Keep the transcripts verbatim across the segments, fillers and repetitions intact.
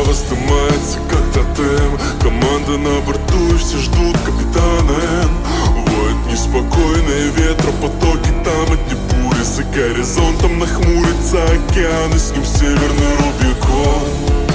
воздымается, как тотем. Команда на борту и все ждут капитана Н. Воют неспокойные ветропотоки, там одни бури. За горизонтом нахмурится океан, и с ним северный Рубикон.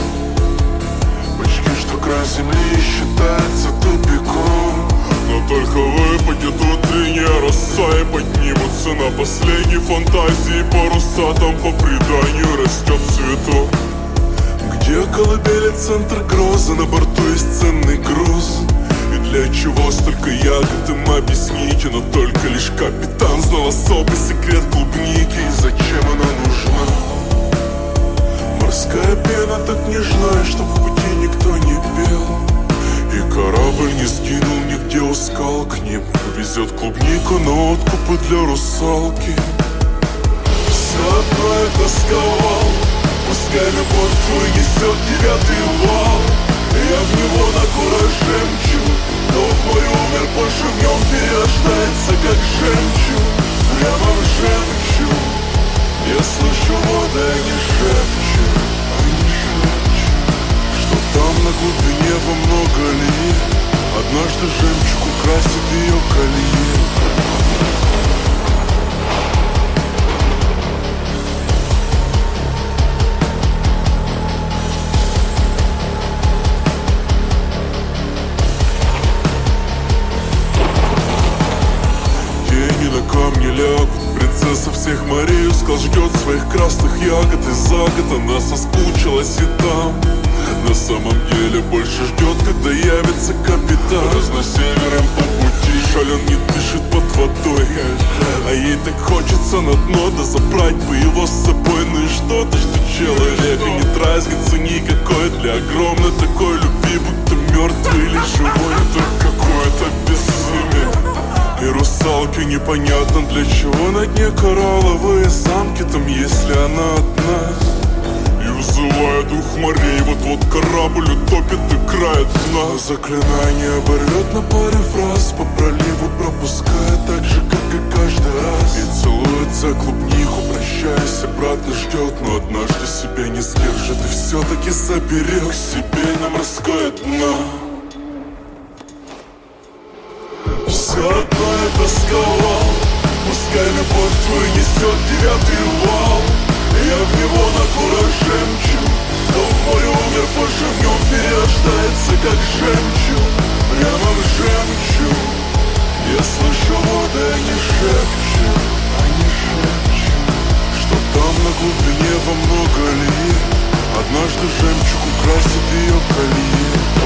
Почти что край земли считается тупиком, но только выпадет утренняя роса, и поднимутся на последней фантазии паруса. Там по преданию растет цветок, где колыбели центр грозы. На борту есть ценный груз, и для чего столько ягод им объясните. Но только лишь капитан знал особый секрет клубники, и зачем она нужна. Морская пена так нежна, что в пути никто не пел, и корабль не скинул нигде у скал. К ним везет клубнику на откупы для русалки. Все одно это сковал, пускай любовь твой несет девятый вал. Я в него на кураже мчу, но в мой умер больше в нем перерождается, как жемчуг. Прямо в жемчуг я слышу воды, они шепчут, они шепчут, что там на глубине во много ли однажды жемчуг украсит ее колье. Камни лягут, принцесса всех морей, скал ждет своих красных ягод. И за год она соскучилась и там на самом деле больше ждет, когда явится капитан. Разносевером по пути жаль, он не дышит под водой, а ей так хочется на дно, да забрать бы его с собой. Ну и что-то, что человека нет разницы никакой для огромной такой любви, будто мертвый или живой. Это какое-то безумие. И русалке непонятно, для чего на дне коралловые замки там, если она одна. И вызывая дух морей, вот-вот корабль утопит и край дна. Заклинание оборвет на паре фраз, по проливу пропуская так же, как и каждый раз. И целует за клубнику, прощаясь, обратно ждет, но однажды себя не сдержит и все-таки заберет себе на морское дно. Все одно это сковал, пускай любовь твой несет девятый вал. Я в него на кураже мчу, но в море умер позже, в нем перерождается, как жемчуг. Прямо в жемчуг я слышу воды, они шепчут, они шепчут, что там на глубине во много ли однажды жемчуг украсит ее колье.